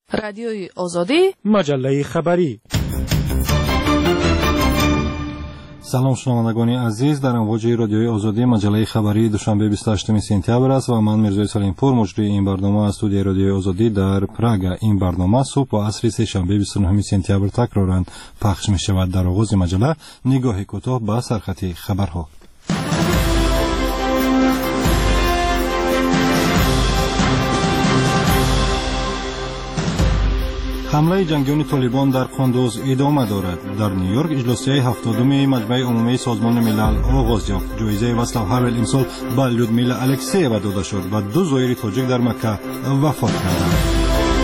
رادیوی آزادی، مجله خبری. سلام شنوندگان عزیز، در امواج رادیوی آزادی مجله خبری دوشنبه 28 سپتامبر است و من میرزا سلیمپور مجری این برنامه از استودیوی رادیوی آزادی در پراگ. این برنامه صبح و عصر سه‌شنبه 29 سپتامبر تکرارا پخش می شود. در آغاز مجله نگاهی کوتاه به سرخط خبرها. حمله جنگیان طالبان در قندوز ادامه دارد. در نیویورک اجلاسی 70 مجمع عمومی سازمان ملل آغاز یافت. جایزه واصلاو هاول امسال به لودمیلا الکسییوا داده شد و 2 زایر تاجیک در مکه وفات کردند.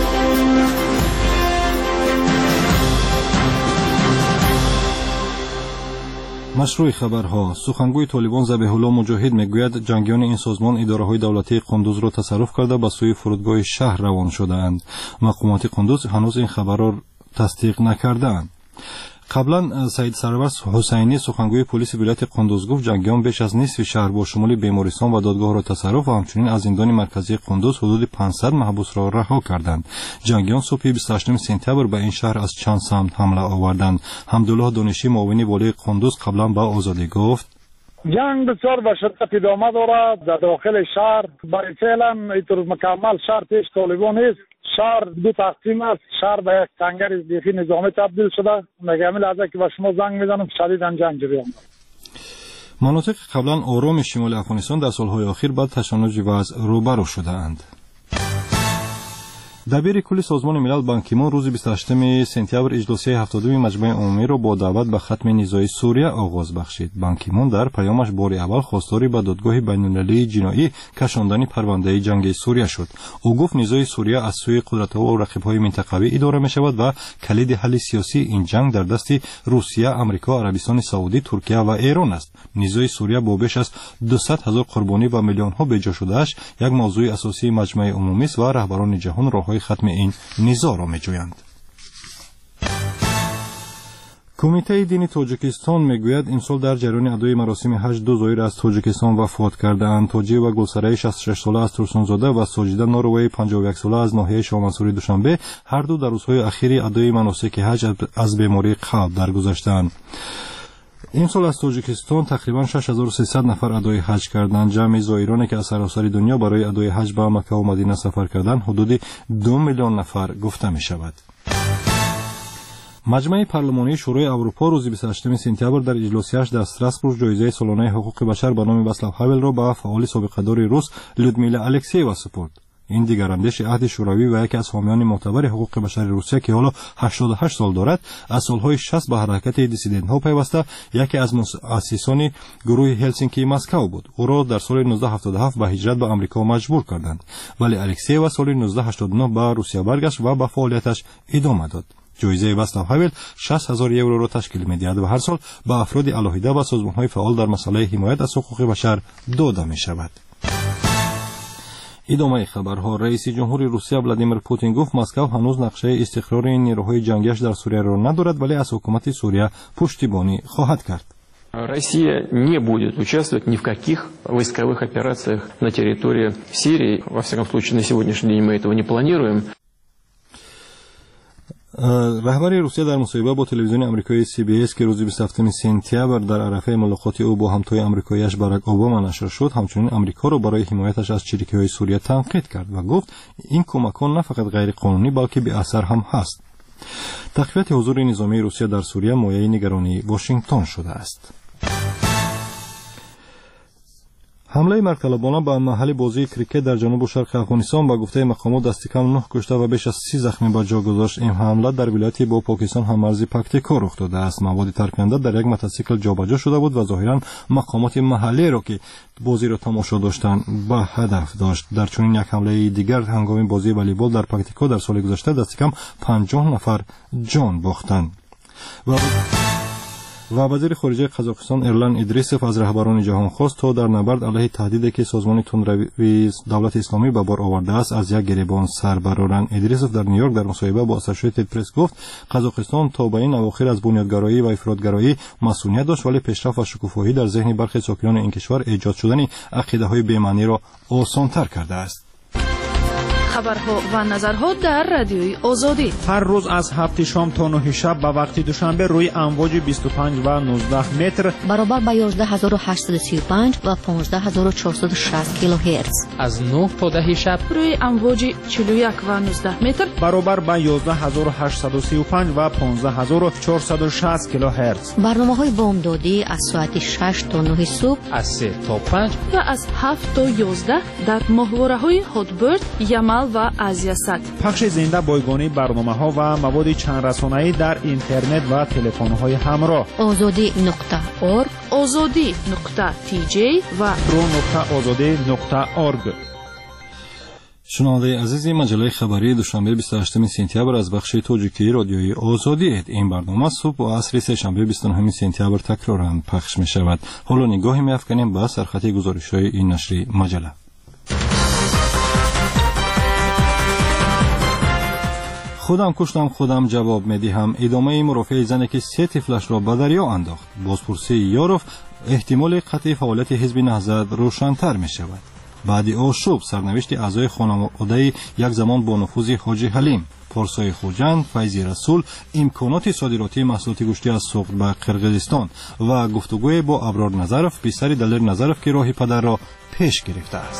مشروع خبرها. سخنگوی طالبان ذبیح الله مجاهد میگوید جنگیان این سازمان اداره‌های دولتی قندوز را تصرف کرده به سوی فرودگاه شهر روان شده‌اند. مقامات قندوز هنوز این خبر را تصدیق نکرده‌اند. قبلا سید سرور حسینی سخنگوی پلیس ولایت قندوز گفت جنگیان بیش از نصف شهر با شمول بیمارستان و دادگاه را تصرف و همچنین از زندان مرکزی قندوز حدود 500 محبوس را رها کردند. جنگیان صبح 28 سپتامبر به این شهر از چند سمت حمله آوردند. حمدالله دانشی معاون والی قندوز قبلا به آزادی گفت جنگ بسیار به شدت ادامه دارد در داخل شهر. برای فعلا اینطور مکمل شهر پیش طالبان است. شهر دو تقسیم است. شهر به یک سنگر بیخی نظامی تبدیل شده. مگه لحظه که به شما زنگ میزنم شدیداً جنگ جریان دارد. مناطق قبلا آرام شمال افغانستان در سالهای اخیر بعد تشنج وضع روبرو شده‌اند. دبیر کل سازمان ملل بان کی مون روز 28 سپتامبر اجلاسی 70 مجمع عمومی را با دعوت به ختم نزاع سوریه آغاز بخشید. بان کی مون در پیامش بار اول خواستار به دادگاه بین‌المللی جنایی کشاندن پرونده جنگ سوریه شد. او گفت نزاع سوریه از سوی قدرت‌ها و رقیب‌های منطقوی اداره می‌شود و کلید حل سیاسی این جنگ در دست روسیه، آمریکا، عربستان سعودی، ترکیه و ایران است. نزاع سوریه با بیش از 200,000 قربانی و میلیون‌ها بجا شده‌اش یک موضوع اساسی مجمع عمومی است و رهبران جهان راه‌های ختم این نزاع را می‌جویند. کمیته دینی تاجیکستان میگوید امسال در جریان ادای مراسم حج 2 زایر از تاجیکستان وفات کرده‌اند. تاجی و گلسره 66 ساله از ترسونزاده و ساجده ناروی 51 ساله از ناحیه شاهمنصوری دوشنبه هر دو در روزهای اخیر ادای مناسک حج از بیماری قلب درگذشتند. این سال از تاجیکستان تقریبا 6300 نفر ادای حج کردند. جمع زائرانی که از سراسر دنیا برای ادای حج به مکه و مدینه سفر کردند حدود 2 میلیون نفر گفته می شود. مجمع پارلمانی شورای اروپا روز 28 سپتامبر در اجلاسیش در استراسبورگ جایزه سالانه حقوق بشر به نام واصلاو هاول را به فعال سابقه‌دار روس لودمیلا الکسییوا سپرد. این دیگر اندیش عهد شوروی و یکی از حامیان معتبر حقوق بشر روسیه که حالا 88 سال دارد از سالهای 60 به حرکت دیسیدنت ها پیوسته یکی از مؤسسان گروه هلسینکی مسکو بود. او را در سال 1977 به هجرت به آمریکا مجبور کردند، ولی الکسییوا سال 1989 به روسیه برگشت و به فعالیتش ادامه داد. جایزه واصلاو هاول 60,000 یورو را تشکیل می‌دهد و هر سال به افراد علاهیده و سازمان‌های فعال در مسئله حمایت از حقوق بشر داده می‌شود. ادامه خبرها. رئیس جمهور روسیه ولادیمیر پوتین گفت مسکو هنوز نقشه استقرار نیروهای جنگیش در سوریه را ندارد، ولی از حکومت سوریه پشتیبانی خواهد کرد. Россия не будет участвовать ни в каких войсковых операциях на территории Сирии. Во всяком случае, на сегодняшний день мы этого не планируем. رهبر روسیه در مصاحبه با تلویزیون آمریکایی CBS که روز 27 سپتامبر در عرفه ملاقات او با همتای آمریکایی‌اش باراک اوباما نشر شد، همچنین آمریکا را برای حمایتش از چریکی‌های سوریه تنقید کرد و گفت این کمک‌ها نه فقط غیر قانونی بلکه بی اثر هم هست. تقویت حضور نظامی روسیه در سوریه مایه نگرانی واشنگتن شده است. حمله مرکلابانه به محل بازی کریکت در جنوب و شرق افغانستان با گفته مقامات دست کم 9 کشته و بیش از 30 زخمی به جا گذاشت. این حمله در ولایتی با پاکستان هم‌مرزی پکتیکا رخ داده است. مواد ترکننده در یک موتورسیکل جابجا شده بود و ظاهراً مقامات محلی را که بازی را تماشا داشتند به هدف داشت. در چنین یک حمله دیگر هنگام بازی والیبال در پکتیکا در سال گذشته دست کم 50 نفر جان باختند. و وزیر خارجه قزاقستان ایرلان ادریسوف از رهبران جهان خواست تا در نبرد علیه تهدیدی که سازمان تندروی دولت اسلامی به بار آورده است از یک گریبان سر برآرند. ادریسوف در نیویورک در مصاحبه با اسوسییتد پرس گفت قزاقستان تا به این اواخر از بنیادگرایی و افراطگرایی مسئولیت داشت، ولی پیشرفت و شکوفایی در ذهن برخی ساکنان این کشور ایجاد شدن عقیده‌های بی‌معنی را آسان‌تر کرده است. خبرها و نظرها در رادیوی آزادی. هر روز از 7 شام تا 9 شب به وقت دوشنبه روی امواج 25 و 19 متر برابر با 11835 و 15460 کیلوهرتز. از 9 تا 10 شب روی امواج 41 و 19 متر برابر با 11835 و 15460 کیلوهرتز. برنامه‌های بامدادی از ساعت 6 تا 9 صبح، از 3 تا 5 و از 7 تا 11 در ماهواره‌های هاتبرد، یمل و آزیاسات. پخش زنده بایگانی برنامه‌ها و مواد چند رسانه‌ای در اینترنت و تلفن‌های همراه. azadi.org، azadi.tj و pro.azadi.org. شنونده عزیزی، مجله خبری دوشنبه 28 سپتامبر از بخش تاجیکی رادیوی آزادی است. این برنامه صبح و عصر سه‌شنبه 29 سپتامبر تکرارا پخش می شود. حالا نگاهی می‌افکنیم به سرخط گزارش‌های این نشریه مجله. خودم کشتم خودم جواب میدهم. ادامه مرافعه زنی که 3 طفلش را به دریا انداخت. بازپرسی یاروف احتمال قطع فعالیت حزب نهضت روشن‌تر می شود. بعد آشوب سرنوشت اعضای خانواده یک زمان با نفوذ حاجی حلیم، پارسای خوجند، فیضی رسول، امکانات صادراتی محصولات گوشتی از سوخت به قرقیزستان و گفتگوی با ابرار نظرف، پسر دلیر نظرف که راه پدر را پیش گرفته است.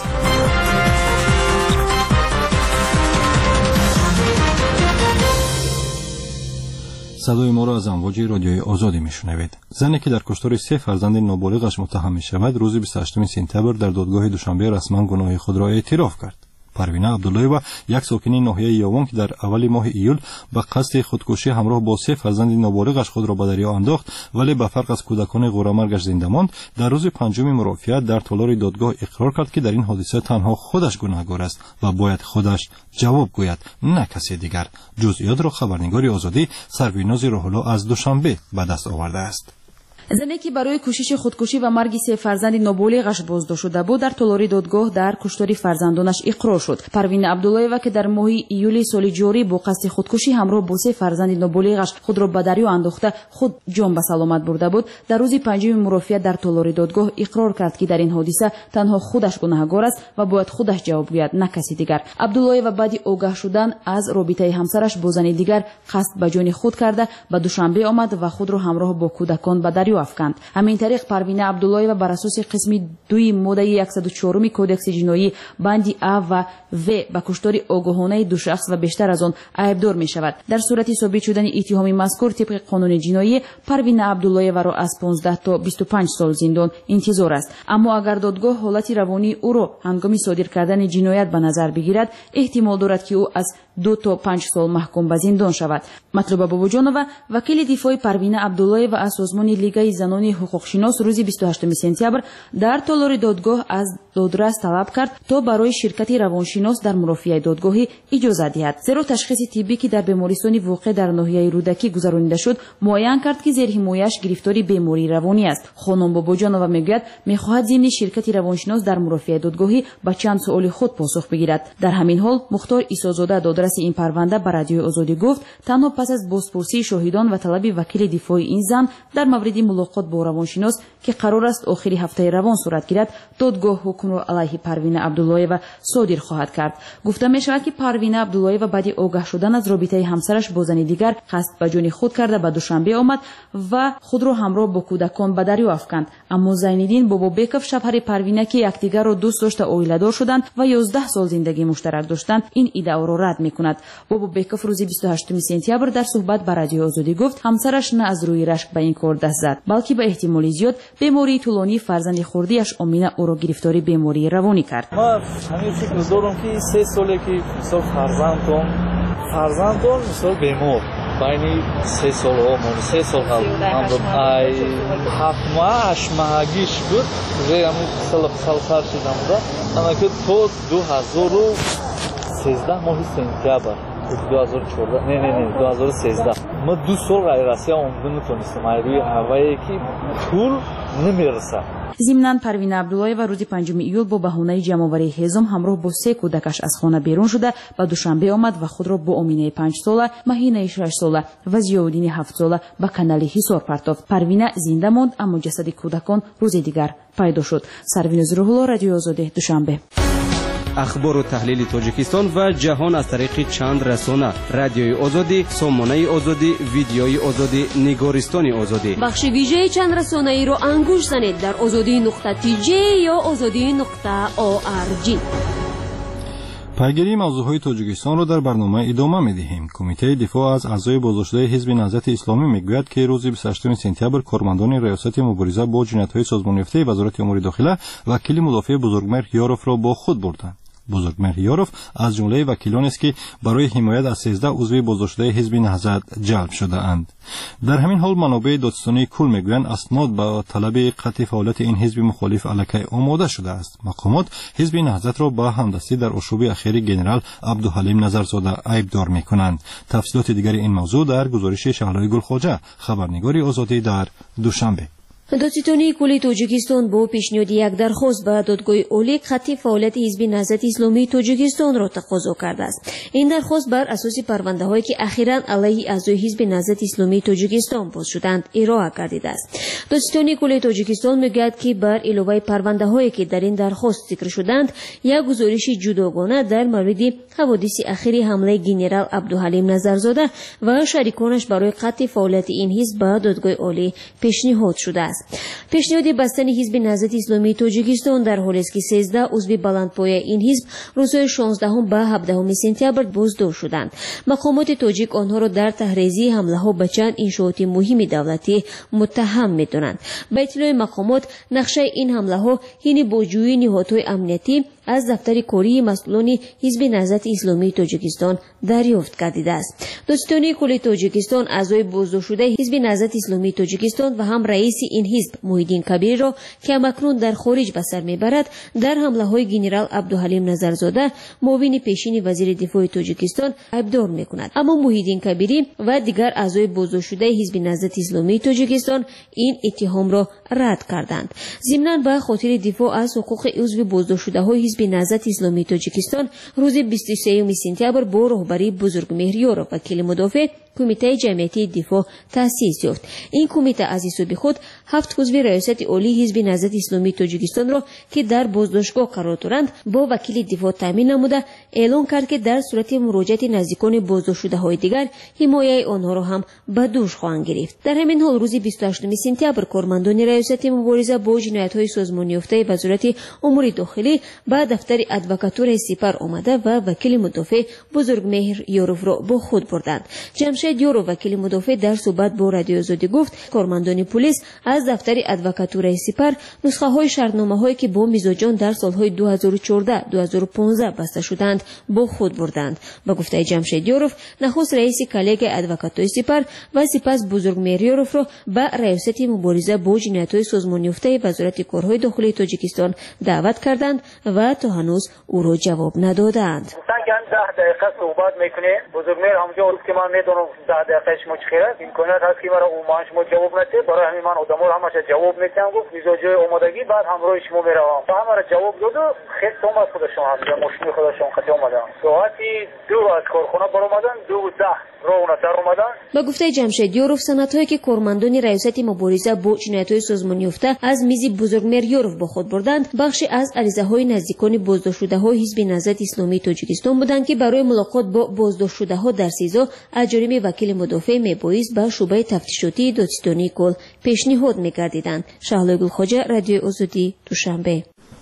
صدای ما را از امواج رادیوی آزادی میشنوید. زنی که در کشتار 3 فرزند نابالغش متهم می شود روز 28 سپتامبر در دادگاه دوشنبه رسما گناه خود را اعتراف کرد. پروینه عبداللهیوا یک ساکنه ناحیه یاوان که در اول ماه ایول به قصد خودکشی همراه با 3 فرزند نابالغش خود را به دریا انداخت ولی به فرق از کودکان غورامرگش زنده ماند، در روز پنجم مرافعه در تالار دادگاه اقرار کرد که در این حادثه تنها خودش گناهکار است و باید خودش جواب گوید، نه کسی دیگر. جزئیات را خبرنگار آزادی سرویناز روح‌الله از دوشنبه به دست آورده است. زنی که برای کوشش خودکشی و مرگ 3 فرزند نابالغش بازداشت شده بود در تالار دادگاه در کشتار فرزندانش اقرار شد. پروینه عبداللهیوا که در ماه ایول سال جاری با قصد خودکشی همراه با 3 فرزند نابالغش خود را به دریا انداخته خود جان به سلامت برده بود، در روز پنجم مرافعه در تالار دادگاه اقرار کرد که در این حادثه تنها خودش گناهکار است و باید خودش جواب گوید، نه کسی دیگر. عبداللهیوا بعد آگاه شدن از رابطه همسرش با زن دیگر قصد به جان خود کرده به دوشنبه آمد و خود را همراه با کودکان به دریا افکند. همین طریق پروینه عبداللهیوا بر اساس قسم 2 ماده 104 کودکس جنایی بندی ا و و به کشتار آگاهانه 2 شخص و بیشتر از آن عیبدار می شود. در صورت ثابت شدن اتهام مذکور طبق قانون جنایی پروینه عبداللهیوا را از 15 تا 25 سال زندان انتظار است. اما اگر دادگاه حالت روانی او را هنگام صادر کردن جنایت به نظر بگیرد، احتمال دارد که او از 2 تا 5 سال محکوم به زندان شود. مطلوبه باباجانова وکیل دفاع پروینه عبداللهیوا از سازمان لیگای زنان حقوقشناس روز 28 سپتامبر در تالار دادگاه از دادرس طلب کرد تا برای شرکت روانشناس در مرافعه دادگاهی اجازه دهد، زیرا تشخیص طبی که در بیمارستان واقع در ناحیه رودکی گذرانیده شد معین کرد که زیر حمایش گرفتاری بیماری روانی است. خانم باباجانова میگوید میخواهد ضمن شرکت روانشناس در مرافعه دادگاهی با چند سوال خود پاسخ بگیرد. در همین حال مختار عیسی‌زاده دادرس این پرونده به رادیوی آزادی گفت تنها پس از بازپرسی شاهدان و طلب وکیل دفاع این زن در مورد ملاقات با روانشناس که قرار است آخر هفته روان صورت گیرد، دادگاه حکم را علیه پروینه عبداللهیوا صادر خواهد کرد. گفته می شود که پروینه عبداللهیوا بعد آگاه شدن از رابطه همسرش با زن دیگر قصد به جان خود کرده به دوشنبه آمد و خود را همراه با کودکان به دریا افکند. اما زینالدین بابابکوف شوهر پروینه که یکدیگر را دوست داشته عائله‌دار شدند و 11 سال زندگی مشترک داشتند این ادعا را رد می‌کند. بابابکوف روز 28 سپتامبر در صحبت با رادیو آزادی گفت همسرش نه از روی رشک به این کار دست زد، بلکه به احتمال زیاد بیماری طولانی فرزند خردیش آمینه او را گرفتاری بیماری روانی کرد. ما همین فکر دارم که 3 ساله که مثلا فرزندم مثلا بیمار بین 3 سال و 3 سال هم ای 7 ماه 8 ماهگیش بود زیرا مثلا سال شدم دا اما که تو 2013 ماه سپتامبر 2014 نه 2013 ما 2 سال غیررسمی عمدن میتونستم روی هوایی که طول نمیرسه. ضمناً پروینه عبداللهیوا روز 5 ایول با بهانه جمع‌آوری هیزم همراه با 3 کودکش از خانه بیرون شده و دوشنبه آمد و خود را با آمینه 5 ساله، مهینه 6 ساله و ضیاءالدین 7 ساله به کانال حصار پرتافت. پروینه زنده ماند اما جسد کودکان روز دیگر پیدا شد. سرویناز روح‌الله، رادیو آزادی، دوشنبه. اخبار و تحلیل تاجیکستان و جهان از طریق چند رسانه: رادیوی آزادی، سامانه آزادی، ویدیوی آزادی، نگارستان آزادی. بخش ویژه چند رسانه‌ای را انگوش زنید در azadi.tj یا azadi.org. پیگیری موضوعهای تاجیکستان را در برنامه ادامه می‌دهیم. کمیته دفاع از اعضای بازداشته حزب نهضت اسلامی میگوید که روز 28 سپتامبر کارمندان ریاست مبارزه با جنایت‌های سازمان یافته وزارت امور داخله وکیل مدافع بزرگمهر یاروف را با خود بردند. بزرگمهر یاروف از جمله وکیلانی است که برای حمایت از 13 عضو بازداشته حزب نهضت جلب شده اند. در همین حال منابع دادستانی کل میگویند اسناد با طلب قطع فعالیت این حزب مخالف علیه آماده شده است. مقامات حزب نهضت را با همدستی در آشوب اخیر جنرال عبدالحلیم نظرزاده عیبدار میکنند. تفصیلات دیگر این موضوع در گزارش شهلای گلخواجه، خبرنگاری آزادی در دوشنبه. دادستانی کل تاجیکستان با پیشنهاد یک درخواست به دادگاه عالی قطع فعالیت حزب نهضت اسلامی تاجیکستان را تقاضا کرده است. این درخواست بر اساس پرونده‌هایی که اخیراً علیه اعضای حزب نهضت اسلامی تاجیکستان باز شدند ارائه گردیده است. دادستانی کل تاجیکستان میگوید که بر علاوه پرونده‌هایی که در این درخواست ذکر شدند، یک گزارش جداگانه در مورد حوادث اخیر حمله گنرال عبدالحلیم نظرزاده و شریکانش برای قطع فعالیت این حزب به دادگاه عالی پیشنهاد شده است. پیشنهاد بستن حزب نهضت اسلامی تاجیکستان در حالی است که 13 عضو بلندپایه این حزب روزهای 16 به 17 سپتامبر بازداشت شدند. مقامات تاجیک آنها را در تحریزی حمله ها به چند انشاءات مهم دولتی متهم می‌دانند. به اطلاع مقامات نقشه این حمله ها یعنی بازجویی نهادهای امنیتی از دفتر کاری مسئولان حزب نهضت اسلامی تاجیکستان دریافت گردیده است. دادستانی کل تاجیکستان اعضای بازداشت شده حزب نهضت اسلامی تاجیکستان و هم رئیس این حزب محیدین کبیر را که اکنون در خارج به سر میبرد در حمله های گنرال عبدالحلیم نظرزاده معاون پیشین وزیر دفاع تاجیکستان عیبدار میکند. اما محیدین کبیری و دیگر اعضای بازداشت شده حزب نهضت اسلامی تاجیکستان این اتهام را رد کردند. ضمناً به خاطر دفاع از حقوق عضو بازداشت شده های حزب نهضت اسلامی تاجیکستان روز 23 سپتامبر با رهبری بزرگمهر یاروف وکیل مدافع کمیته جمعیتی دفاع تأسیس یافت. این کمیته از حساب خود 7 عضو ریاست عالی حزب نهضت اسلامی تاجیکستان را که در بازداشتگاه قرار دارند با وکیل دفاع تامین نموده اعلام کرد که در صورت مراجعت نزدیکان بازداشت شده های دیگر حمایت آنها را هم به دوش خواهند گرفت. در همین حال روز 28 سپتامبر کارمندان ریاست مبارزه با جنایت‌های سازمان یافته وزارت امور داخلی به دفتر ادوکاتور سپر آمده و وکیل مدافع بزرگمهر یاروف را با خود بردند. جمشید یاروف وکیل مدافع در صحبت با رادیو آزادی گفت کارمندان پلیس از دفتر ادوکاتور سپر نسخه های شرطنامه هایی که با میزاجان در سالهای 2014 2015 بسته شدند با خود بردند. با گفته جمشید یاروف نخست رئیس کلیگ ادوکاتور سپر و سپس بزرگمهر یاروف را به ریاست مبارزه با جنایت‌های سازمان یافته وزارت کارهای داخلی تاجیکستان دعوت کردند و تا هنوز او را جواب ندادند. 10 دقیقه صحبت میکنه بزرگمهر همونجا گفت که من میدونم 10 دقیقه شما چه خیره امکانات هست که مرا اون شما جواب نده برای همین من آدما رو همش جواب میدم. گفت میزاجه آمادگی بعد همراه شما میروم و همه را جواب داد و خیلی اومد خودشون هم ماشین خودشون خطی اومدن ساعتی 2 از کارخانه برآمدن 2:10 با گفته جمشید یاروف سندهایی که کارمندان ریاست مبارزه با جنایت‌های سازمان یافته از میز بزرگمهر یاروف با خود بردند بخشی از عریضه‌های نزدیکان بازداشت شده‌های حزب نهضت اسلامی تاجیکستان بودند که برای ملاقات با بازداشت شده‌ها در سیزا از جانب وکیل مدافع میبایست به شعبه تفتیشاتی دادستانی کل پیشنهاد می‌گردیدند. شهلای گلخواجه، رادیو آزادی، دوشنبه.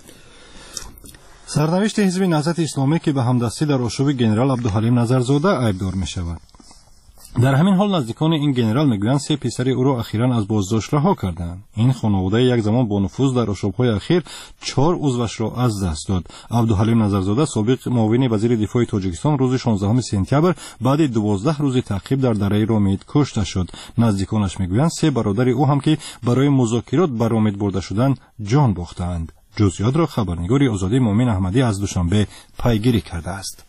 سرنوشت حزب نهضت اسلامی که به همدستی در آشوب گنرال عبدالحلیم نظرزاده عیبدار می‌شود. در همین حال نزدیکان این گنرال میگویند 3 پسر او را اخیراً از بازداشت رها کردند. این خانواده یک زمان با نفوذ در آشوب‌های اخیر 4 عضوش را از دست داد. عبدالحلیم نظرزاده سابق معاون وزیر دفاع تاجیکستان روز 16 سپتامبر بعد 12 روز تعقیب در دره رامید کشته شد. نزدیکانش میگویند 3 برادر او هم که برای مذاکرات به رامید برده شدند جان باختند. جزئیات را خبرنگاری آزادی مومن احمدی از دوشنبه پیگیری کرده است.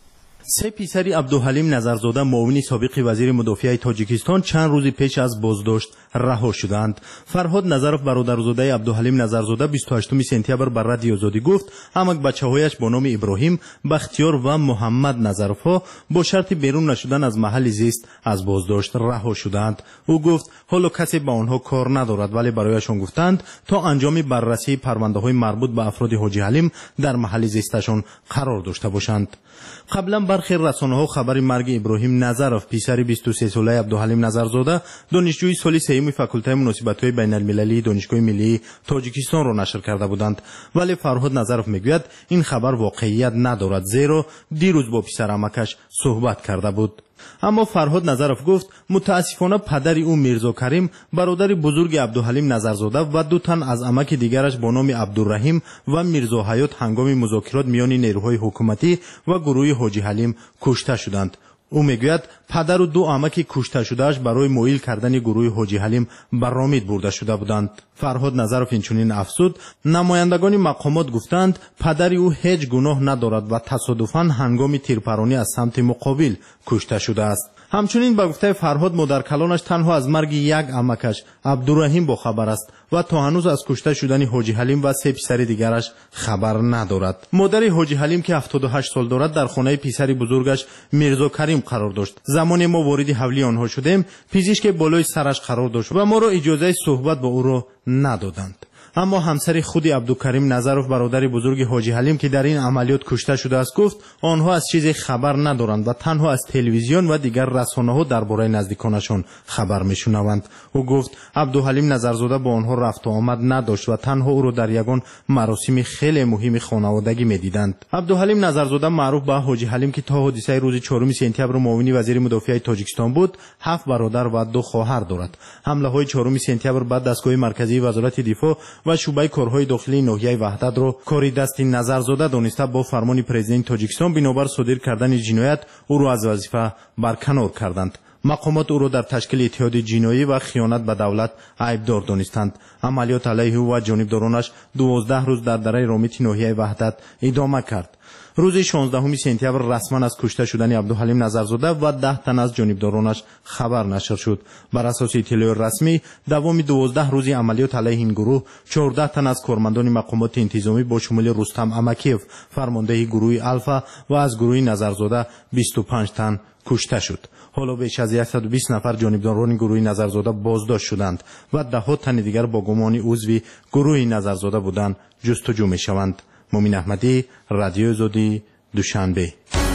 سه پیسری عبدالحلیم نظرزاده معاون سابق وزیر مدافع تاجیکستان چند روز پیش از بازداشت رها شدند. فرهاد نظرов برادرزاده عبدالحلیم نظرزاده 28 سپتامبر بر رادیو آزادی گفت همک بچه‌هایش با نام ابراهیم، بختیار و محمد نظرов ها با شرط بیرون نشدن از محل زیست از بازداشت رها شدند. او گفت حالا کسی با آنها کار ندارد، ولی برایشان گفتند تا انجام بررسی پرونده‌های مربوط به افراد حاجی حلیم در محل زیستشان قرار داشته باشند. قبلا برخی رسانه‌ها خبر مرگ ابراهیم نظرов پسر 23 ساله عبدالحلیم نظرزاده دانشجوی سال سوم فاکولته مناسبت‌های بین‌المللی دانشگاه ملی تاجیکستان را نشر کرده بودند، ولی فرهاد نظرов میگوید این خبر واقعیت ندارد، زیرا دیروز با پسر عمکش صحبت کرده بود. اما فرهاد نظرов گفت متاسفانه پدر او میرزا کریم برادر بزرگ عبدالحلیم نظرزاده و دو تن از عمک دیگرش با نام عبدالرحیم و میرزا حیات هنگام مذاکرات میان نیروهای حکومتی و گروه حاجی حلیم کشته شدند. او میگوید پدر و دو عمک کشته شدهش برای مویل کردن گروه حاجی حلیم برآمد برده شده بودند. فرهاد نظرов اینچنین افزود نمایندگان مقامات گفتند پدر او هیچ گناه ندارد و تصادفاً هنگام تیرپرانی از سمت مقابل کشته شده است. همچنین به گفته فرهاد مادر کلانش تنها از مرگ یک عمکش عبدالرحیم با خبر است و تا هنوز از کشته شدن حاجی حلیم و سه پسر دیگرش خبر ندارد. مادر حاجی حلیم که 78 سال دارد در خانه پسر بزرگش میرزا کریم قرار داشت. زمانی ما وارد حولی آنها شدیم پزشک بالای سرش قرار داشت و ما را اجازه صحبت با او را ندادند. اما همسر خود عبدالکریم نظرов برادر بزرگ حاجی حلیم که در این عملیات کشته شده است گفت آنها از چیزی خبر ندارند و تنها از تلویزیون و دیگر رسانه‌ها درباره نزدیکانشان خبر میشنوند. او گفت عبدالحلیم نظرزاده با آنها رفت و آمد نداشت و تنها او را در یگان مراسم خیلی مهم خانوادگی میدیدند. عبدالحلیم نظرزاده معروف به حاجی حلیم که تا حادثه روز 4 سپتامبر معاون وزیر مدافع تاجیکستان بود 7 برادر و 2 خواهر دارد. حمله های 4 سپتامبر بعد دستگاه مرکزی وزارت دفاع و شعبه کارهای داخلی ناحیه وحدت را کاری دست نظرزاده دانسته با فرمان پرزیدنت تاجیکستان بنابر صادر کردن جنایت او را از وظیفه برکنار کردند. مقامات او را در تشکیل اتحاد جنایی و خیانت به دولت عیبدار دانستند. عملیات علیه او و جانبدارانش 12 روز در دره رامیت ناحیه وحدت ادامه کرد. روز 16 سپتامبر رسما از کشته شدن عبدالحلیم نظرزاده و 10 تن از جانبدارانش خبر نشر شد. بر اساس اطلاع رسمی دوام 12 روزی عملیات علیه این گروه 14 تن از کارمندان مقامات انتظامی با شمول رستم امکیف فرمانده گروه الفا و از گروه نظرزاده 25 تن کشته شد. حالا بیش از 120 نفر جانبداران گروه نظرزاده بازداشت شدند و 10 تن دیگر با گمان عضو گروه نظرزاده بودند جستجو می‌شوند. مومن احمدی، رادیو آزادی، دوشنبه.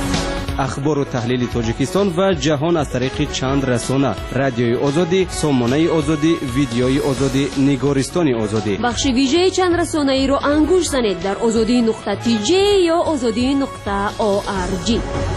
اخبار و تحلیل تاجیکستان و جهان از طریق چند رسانه: رادیوی آزادی، سامانه آزادی، ویدیوی آزادی، نگارستان آزادی. بخش ویژه چند رسانه ای رو انگوش زنید در azadi.tj یا azadi.org.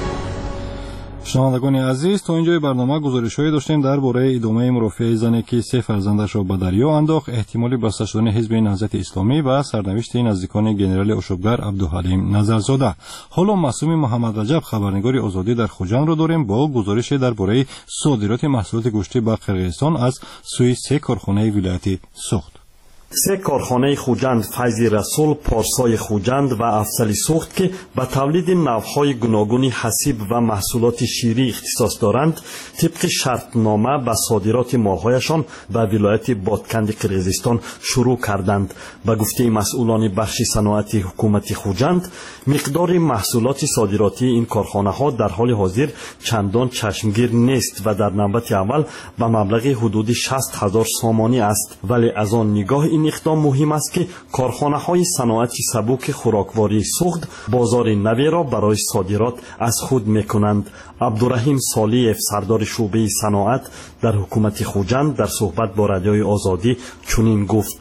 شنوندگان عزیز تا اینجای برنامه گزارش‌هایی داشتیم درباره ادامه مرافعه زنی که 3 فرزندش را به دریا انداخت، احتمال بسته شدن حزب نهضت اسلامی و سرنوشت نزدیکان ژنرال اشوبگر عبدالحلیم نظرزاده. حالا معصوم محمد رجب خبرنگار آزادی در خوجند را داریم با گزارش درباره صادرات محصولات گوشتی به قرقیزستان از سوی 3 کارخانه ولایت سوخت. 3 کارخانه خوجند، فیض رسول، پارسای خوجند و افضل سوخت که به تولید نوع‌های گوناگون حسیب و محصولات شیری اختصاص دارند، طبق شرطنامه به صادرات مال‌هایشان به ولایت بادکند قرقیزستان شروع کردند. به گفته مسئولان بخش صنعتی حکومت خوجند، مقدار محصولات صادراتی این کارخانه‌ها در حال حاضر چندان چشمگیر نیست و در نوبت اول به مبلغ حدود 60,000 سامانی است، ولی از آن نگاه این اقدام مهم است که کارخانه‌های صنعتی سبک خوراکواری سوخت بازار نوی را برای صادرات از خود می‌کنند. عبدالرحیم صالح سردار شعبه صنعت در حکومت خوجند در صحبت با رادیوی آزادی چنین گفت: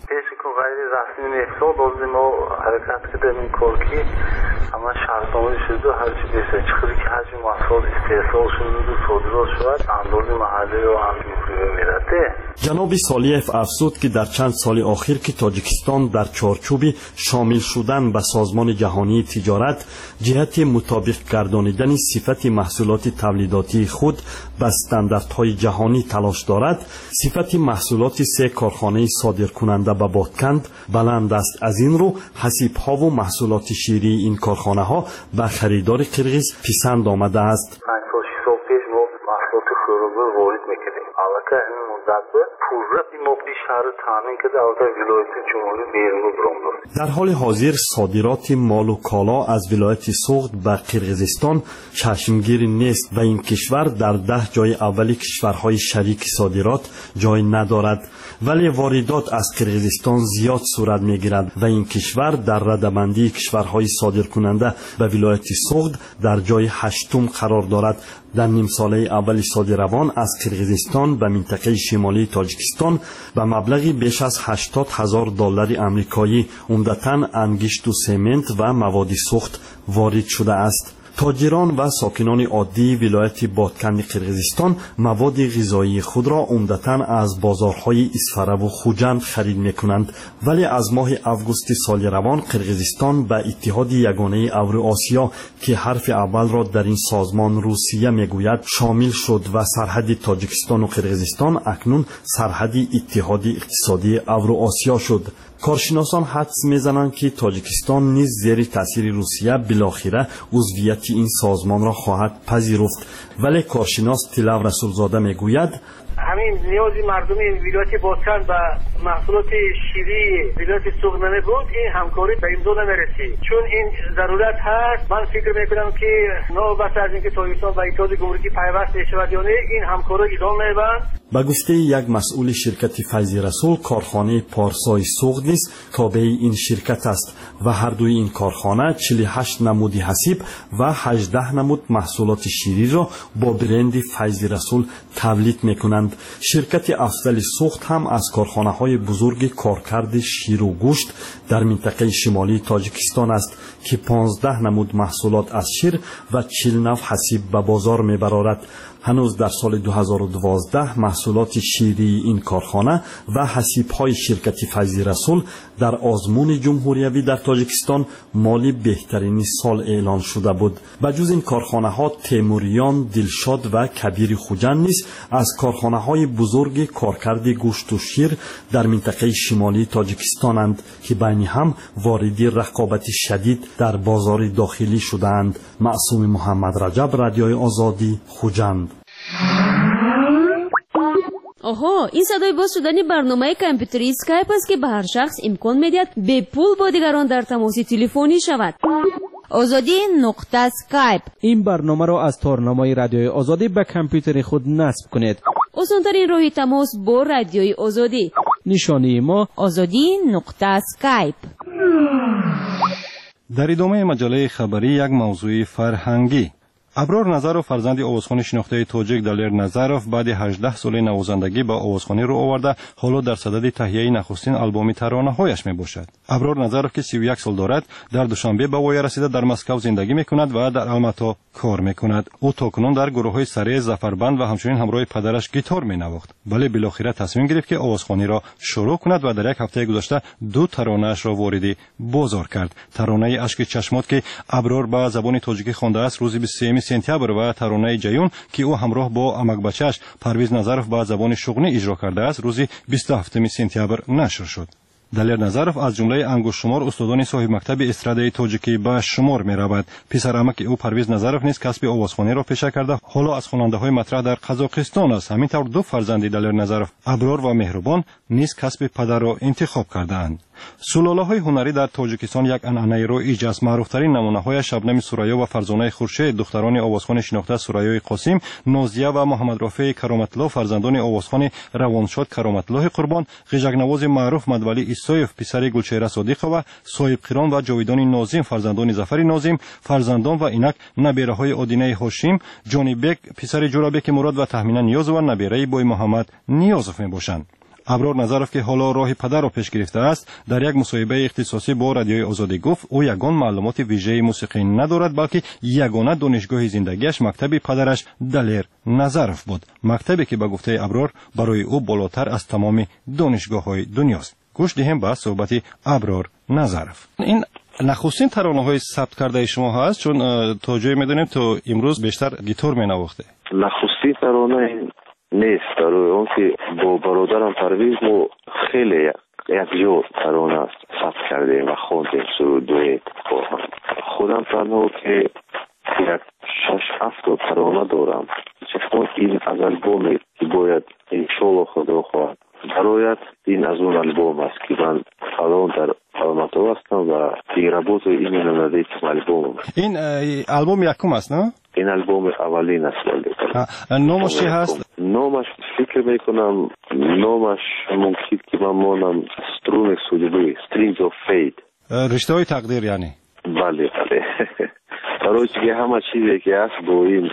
ما حرکت کردیم کارکی اما شرطنامه شده هر چی بشه چخری که حجم محصول استحصال شده و صادرات شود اندازه محلی و اندازه جناب سالیف افزود که در چند سال اخیر که تاجیکستان در چارچوب شامل شدن به سازمان جهانی تجارت جهت مطابق گردانیدن صفت محصولات تولیداتی خود به استانداردهای جهانی تلاش دارد، صفت محصولات 3 کارخانه صادرکننده به بادکند بلند است. از این رو حسیب‌ها و محصولات شیری این کارخانه ها به خریدار قرغیز پسند آمده است. محصولات خیروبه وارد میکنیم. علاقه این مدت پورت مقدی شهر تامین که در ولایت جمهوری بیرون برام. در حال حاضر صادرات مال و کالا از ولایت سوغد به قرغیزستان چشمگیر نیست و این کشور در 10 جای اولی کشورهای شریک صادرات جای ندارد، ولی واردات از قرغیزستان زیاد صورت میگیرد و این کشور در رده‌بندی کشورهای صادرکننده به ولایت سوغد در جای 8م قرار دارد. در نیم ساله اول سال روان از قرغیزستان به منطقه شمالی تاجیکستان به مبلغی بیش از $80,000 آمریکایی عمدتاً انگشت و سمنت و مواد سوخت وارد شده است. تاجران و ساکنان عادی ولایت بادکند قرغیزستان مواد غذایی خود را عمدتاً از بازارهای اسفره و خوجند خرید میکنند، ولی از ماه آگوست سال روان قرغیزستان به اتحاد یگانه اوراسیا که حرف اول را در این سازمان روسیه میگوید شامل شد و سرحد تاجیکستان و قرغیزستان اکنون سرحد اتحاد اقتصادی اوراسیا شد. کارشناسان حدس میزنند که تاجیکستان نیز زیر تاثیر روسیه بالاخره عضویت این سازمان را خواهد پذیرفت، ولی کارشناس طلب رسولزاده میگوید همین نیازی مردم ولایت بادکند و محصولات شیری ولایت سوغد بود، این همکاری به امضا نمیرسید. چون این ضرورت هست، من فکر میکنم که نوبت از اینکه تاجیکستان و اتحاد گمرکی پیوست شود یا نه این همکاری ادامه می‌یابد. به گفته یک مسئول شرکت فیض رسول، کارخانه پارسای سوغد نیز تابع این شرکت است و هر دوی این کارخانه 48 نمودی حسیب و 18 نمود محصولات شیری را با برند فیض رسول تولید میکنند. شرکت افضل سوغد هم از کارخانه های بزرگ کارکرد شیر و گوشت در منطقه شمالی تاجیکستان است که 15 نمود محصولات از شیر و 40 نوع حسیب به بازار میبرارد. هنوز در سال 2012 محصولات شیری این کارخانه و حسیب‌های شرکت فیض رسول در آزمون جمهوریوی در تاجیکستان مالی بهترین سال اعلان شده بود. بجز این کارخانه‌ها تیموریان، دلشاد و کبیر خوجند نیز از کارخانه‌های بزرگ کارکرد گوشت و شیر در منطقه شمالی تاجیکستانند که بین هم وارد رقابت شدید در بازار داخلی شدند. معصوم محمد رجب، رادیوی آزادی، خوجند. آها، این صدای باز شدن برنامه کامپیوتری اسکایپ است که به هر شخص امکان میدهد به پول با دیگران در تماس تلفنی شود. آزادی نقطه اسکایپ. این برنامه را از تارنمای رادیوی آزادی به کامپیوتر خود نصب کنید. آسان‌ترین راه تماس با رادیوی آزادی. نشانی ما آزادی نقطه اسکایپ. در ادامه مجله خبری یک موضوع فرهنگی. ابرار نظرов فرزند آوازخوان شناخته تاجیک دلیر نظرов بعد 18 سال نوازندگی با آوازخوانی رو آورده، حالا در صدد تهیه نخستین آلبوم ترانه‌هایش میباشد. ابرار نظرов که 31 سال دارد، در دوشنبه به وای رسیده در مسکو زندگی میکند و در الماتا کار میکند. او تاکنون در گروه‌های سری زفربند و همچنین همراه پدرش گیتار مینواخت، ولی بالاخره تصمیم گرفت که آوازخوانی را شروع کند و در یک هفته گذشته 2 ترانه‌اش را وارد بازار کرد. ترانه اشک چشمات که ابرار به زبان تاجیکی خوانده است روز 23 سپتامبر و ترانه جیون که او همراه با امک بچه‌اش پرویز نظرов با زبان شغنی اجرا کرده است روز 27 سپتامبر نشر شد. دلیر نظرов از جمله انگشت شمار استادان صاحب مکتب استرادای تاجیکی به شمار می‌رود. پسر امک او پرویز نظرов نیز کسب آوازخوانی را پیشه کرده، حالا از خواننده‌های مطرح در قزاقستان است. همینطور 2 فرزند دلیر نظرов، ابرار و مهربان، نیز کسب پدر را انتخاب کردند. سلاله‌های هنری در تاجیکستان یک عنعنه رایج است. معروف‌ترین نمونه‌های شبنم سوریا و فرزانه خورشید، دختران آوازخوان شناخته سوریای قاسم، نازیه و محمد رافع کرامت‌الله، فرزندان آوازخوان روانشاد کرامت‌الله قربان، غژک‌نواز معروف مدولی ایسایف، پسر گلچهره صادق و صاحب قران و جاویدان ناظم، فرزندان ظفر ناظم، فرزندان و اینک نبیره‌های آدینه هاشم، جانی بک، پسر جورابک مراد و تهمینا نیاز و نبیره بوی محمد نیازف میباشند. ابرار نظرف که حالا راه پدر را پیش گرفته است، در یک مصاحبه اختصاصی با رادیوی آزادی گفت او یگان معلومات ویژه موسیقی ندارد، بلکه یگانه دانشگاه زندگیش مکتب پدرش دلیر نظرف بود، مکتبی که به گفته ابرار برای او بالاتر از تمام دانشگاه‌های دنیاست. گوش دهیم به صحبت ابرار نظرف. این نخستین ترانه‌های ثبت کرده شما هست، چون تا جایی می‌دونیم تو امروز بیشتر گیتار می‌نواخته. نخستین ترانه نیست، برای اون که با برادرم پرویز ما خیلی یک جو ترانه ثبت کردیم و خوندیم سرودوی با هم. خودم تنها که یک 6-7 ترانه دارم، چون این از البومی که باید انشالله خدا خواهد برایت، این از اون البوم است که من الان در آلماتو هستم و پیرابوت این نماده البوم. این البوم یکم است نه؟ این البوم اولین است. نامش چی هست؟ نامش فکر میکنم نامش ممکن که من مانم سترون سودوی Strings of Fate، رشته های تقدیر یعنی. بله برای که همه چیزی که هست با این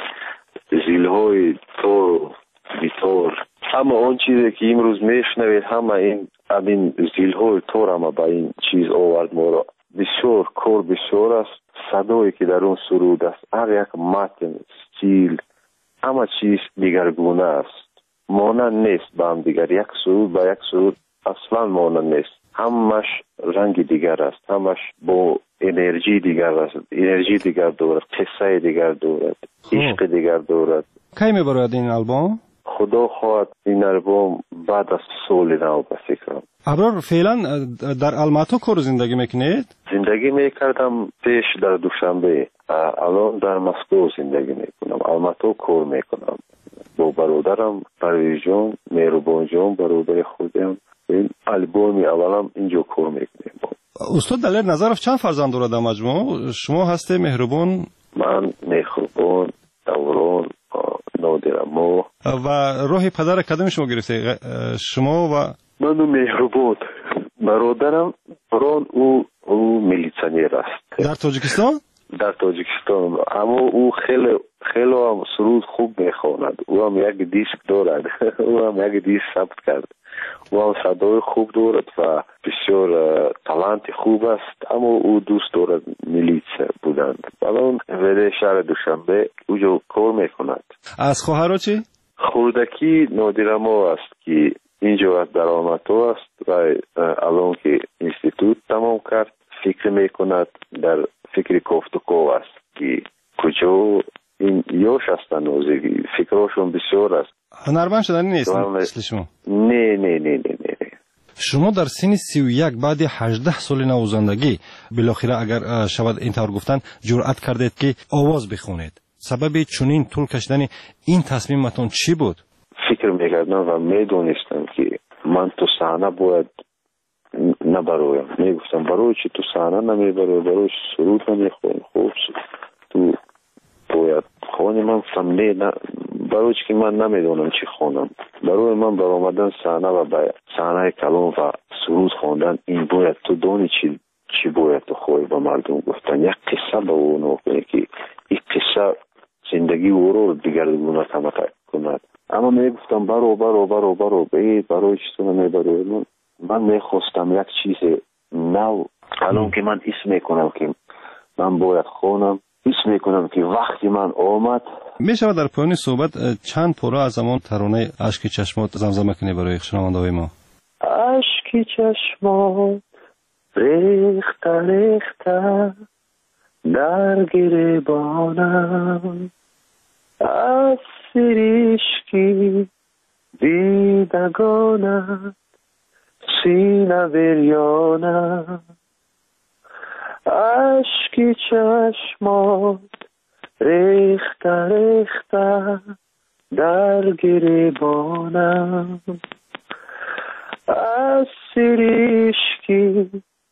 زیلهای تور گیتار، همه اون چیزی که امروز میشنوید، همه این زیلهای تور همه با این چیز آورد ما را. بسیار کار بسیار است، صدایی که در اون سرود است، هر یک متن، استیل، همه چیز دیگرگونه است، مانند نیست با هم دیگر. یک سرود با یک سرود اصلا مانند نیست، همش رنگ دیگر است، همش با انرژی دیگر است، انرژی دیگر دارد، قصه دیگر دارد، عشق دیگر دارد. کی میبرد این البوم؟ خدا خواهد این البوم بعد از سال نو به فکرم. ابرار فعلا در الماتو کار زندگی میکنید؟ زندگی میکردم پیش در دوشنبه، الان در مسکو زندگی میکنم. الماتو کار میکنم با برادرم پرویز جان، مهربان جان، برادر خودم. این البومی اولم اینجا کار میکنیم. استاد دلیر نظرف چند فرزند دارد در مجموع؟ شما هسته مهربان؟ من مهربان، دوران، نادرمو. و راه پدر کدام شما گرفته؟ شما و من مهربان. برادرم بران او میلیسیونر است در تاجیکستان. در تاجیکستان، اما او خیلی هم سرود خوب میخواند. او هم یک دیسک دارد او هم یک دیسک ثبت کرد. او هم صدای خوب دارد و بسیار تالنت خوب است، اما او دوست دارد میلیس بودند. الان ولی شهر دوشنبه اوجا کار میکند. از خواهرها چی؟ خوردکی نادرمو است که اینجا در آلماتو است و الان که انستیتوت تمام کرد فکر میکند، در فکر کوفتکو است که کجا این یوش هستن نوزگی، فکرشون بسیار است. هنرمند شدنی نیست مثل شما؟ نه. شما در سن 31 بعد 18 سال نوزندگی بالاخره اگر شود اینطور گفتن جرأت کردید که آواز بخونید. سبب چنین طول کشیدن این تصمیمتون چی بود؟ فکر میکردم و میدونستم که من تو صحنه باید نبرایم. میگفتم برای چی تو صحنه نمیبرایم، برای چی سرود نمیخونیم؟ خوب تو باید خونی. من گفتم نه، برای چی که من نمیدونم چی خونم. برای من برآمدن صحنه و به صحنه کلام و سرود خوندن این باید تو دانی چی باید تو خوی با مردم گفتن. یک قصه به اونو کنی که این قصه زندگی او رو دیگرگونه کند. اما میگفتم برو برای چی تو نمیبروی؟ من میخواستم یک چیز نو. الان که من حس میکنم که من باید خونم، حس میکنم که وقتی من آمد. میشود در پایان صحبت چند پاره از زمان ترانه اشک چشمات زمزمه کنی برای شنونده‌های ما؟ اشک چشمات ریخته در گریبانم، از سریشکی دیدگانم، سینه بریانم. اشک چشمات ریخته در گریبانم، از سریشکی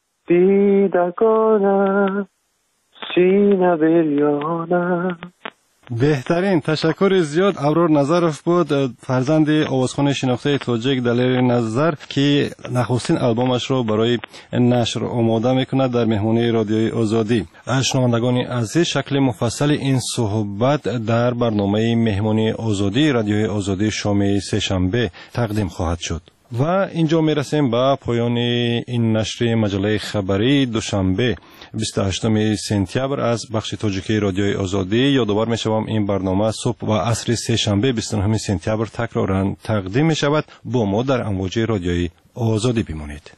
دیدگانم، سینه بریانم. بهترین تشکر زیاد. ابرار نظرف بود، فرزند آوازخوان شناخته تاجیک دلیر نظر که نخستین البومش را برای نشر آماده میکند در مهمانی رادیوی آزادی. شنوندگان عزیز، شکل مفصل این صحبت در برنامه مهمانی آزادی رادیوی آزادی شام سه شنبه تقدیم خواهد شد. و اینجا میرسیم به پایان این نشر مجله خبری دوشنبه 28 سپتامبر از بخش تاجیکی رادیوی آزادی. یادآور میشوم این برنامه صبح و عصر سه شنبه 29 سپتامبر تکرارا تقدیم می شود. با ما در امواج رادیوی آزادی بمانید.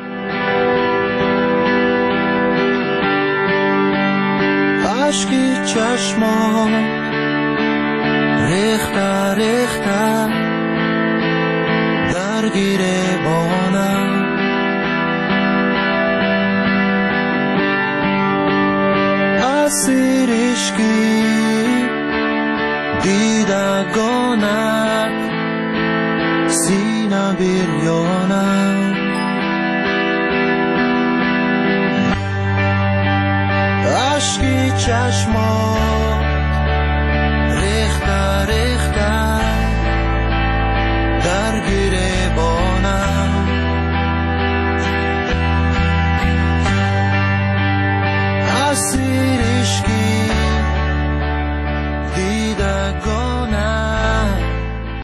عشقی چشمان ریخته ریخته در گریبانم، اسیر عشقی دیدگانت سینه بر